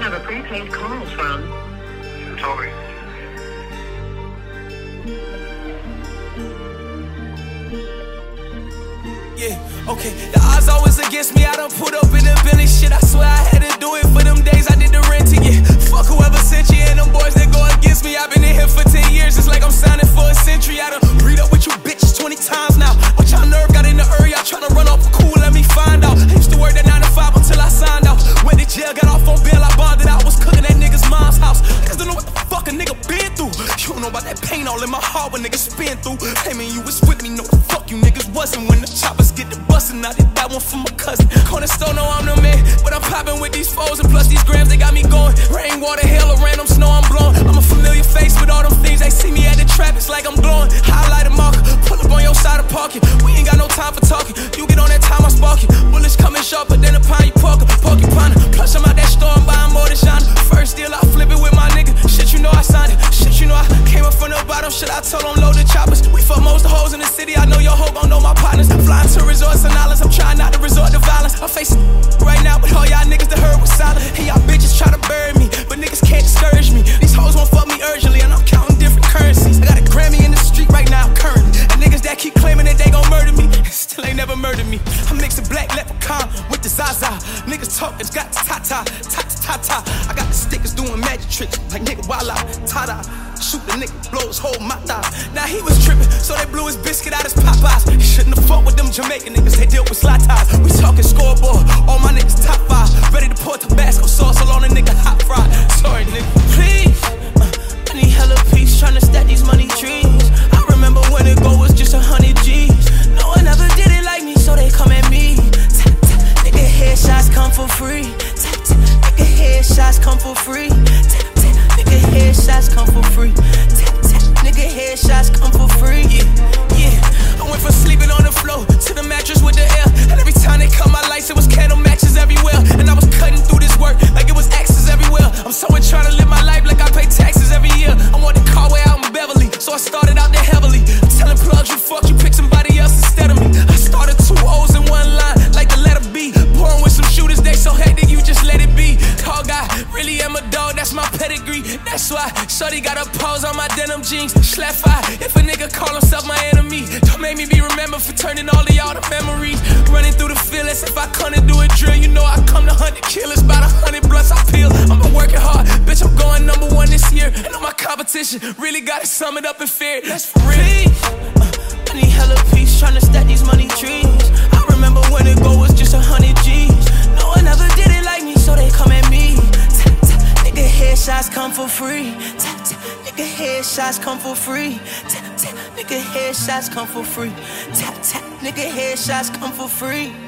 have a prepaid call from... Toby. Yeah, okay. The odds always against me. I done put up in the Bentley shit. I swear I had to do it for them days I did the renting. Yeah, fuck whoever sent you and them boys that go against me. I've been in here for 10 years. It's like I'm signing for a century. I done read up with you bitches 20 times now. What y'all nerve got in the area? Tryna run off a cool, let me find out. I used to work that 9 to 5 until I signed out. Went to jail, got off on bail, I bonded. I was cooking at niggas' mom's house. Niggas don't know what the fuck a nigga been through. You don't know about that pain all in my heart when niggas spin through. Claiming you was with me, no the fuck you niggas wasn't. When the choppers get the bustin', I did that one for my cousin. Cornerstone, know I'm the man, but I'm popping with these foes and plus these grams, they got me going. Rain, water, hail, or random snow, I'm blowing. I'm a familiar face with all them things. They see me at the trap, it's like I'm glowing. Highlight a marker, pull up on your side of parking. We ain't got no time for talking. You get on that time, I spark it. Bullets coming sharper than a pine, you porcupine. Plus I'm out that store, I'm buying more than genre. First deal, I flip it with my nigga. Shit, you know I signed it. Shit, you know I came up from the bottom. Shit, I told them load the choppers. We fuck most of the hoes in the city. I know your hoe gon' know my partners. Flying to resorts and islands. I'm trying not to resort to violence. I'm facing right now, but all y'all niggas that heard was silent. And y'all bitches try to bury me, but niggas can't discourage me. These hoes won't fuck me urgently, and I'm counting different currencies. I got a Grammy in the street right now, currently. And niggas that keep claiming that they gon' murder me, still ain't never murdered me. I'm mixing black leprechaun with the Zaza. Niggas talk, it's got the ta-ta, ta-ta-ta-ta. I got the stickers doing magic tricks, like nigga wild out, ta-da. Shoot the nigga, blow his whole mouth out. Now he was tripping, so they blew his biscuit out his Popeyes. He shouldn't have fought with them Jamaican niggas, they dealt with slot ties. We talking scoreboard, all my niggas top 5. Ready to pour Tabasco sauce all on a nigga hot fry. Sorry nigga, please, I need hella peace, tryna stack these money trees. I remember when it go was just 100 G's. No one ever did it like me, so they come at me. Tap, tap, nigga headshots come for free. Tap, tap, nigga headshots come for free. Tap, tap, nigga headshots come for free. Tap, tap, nigga headshots come for free. Yeah, I went from sleeping on the floor to the mattress with the air. And every time they cut my lights, it was candle matches everywhere. And I was cutting through this work like it was axes everywhere. I'm somewhere trying to live my life like I pay taxes every year. I want the car way out in Beverly, so I started out there heavily. I'm telling plugs, you fuck, you pick somebody else instead of me. I started 2 O's in one line, like the letter B. Born with some shooters, they so hectic, you just let it be. Call guy, really am a dog, that's my pedigree. That's why shorty got a pause on my denim jeans. Slap fire, if a nigga call himself my enemy. Don't make me be remembered for turning all of y'all to memories. Running through the field as if I come to do a drill. You know I come to hunt the killers, about 100 blunts I peel. I'm working hard, bitch, I'm going #1 this year. And all my competition really gotta sum it up and fear it. That's for real. I need hella peace, tryna stack these money trees. I remember when it go was just 100 G's. No one ever did it like me, so they come at me. Tap, tap, nigga headshots come for free. Tap, tap, nigga headshots come for free. Tap, tap, nigga headshots come for free. Tap, tap, nigga headshots come for free.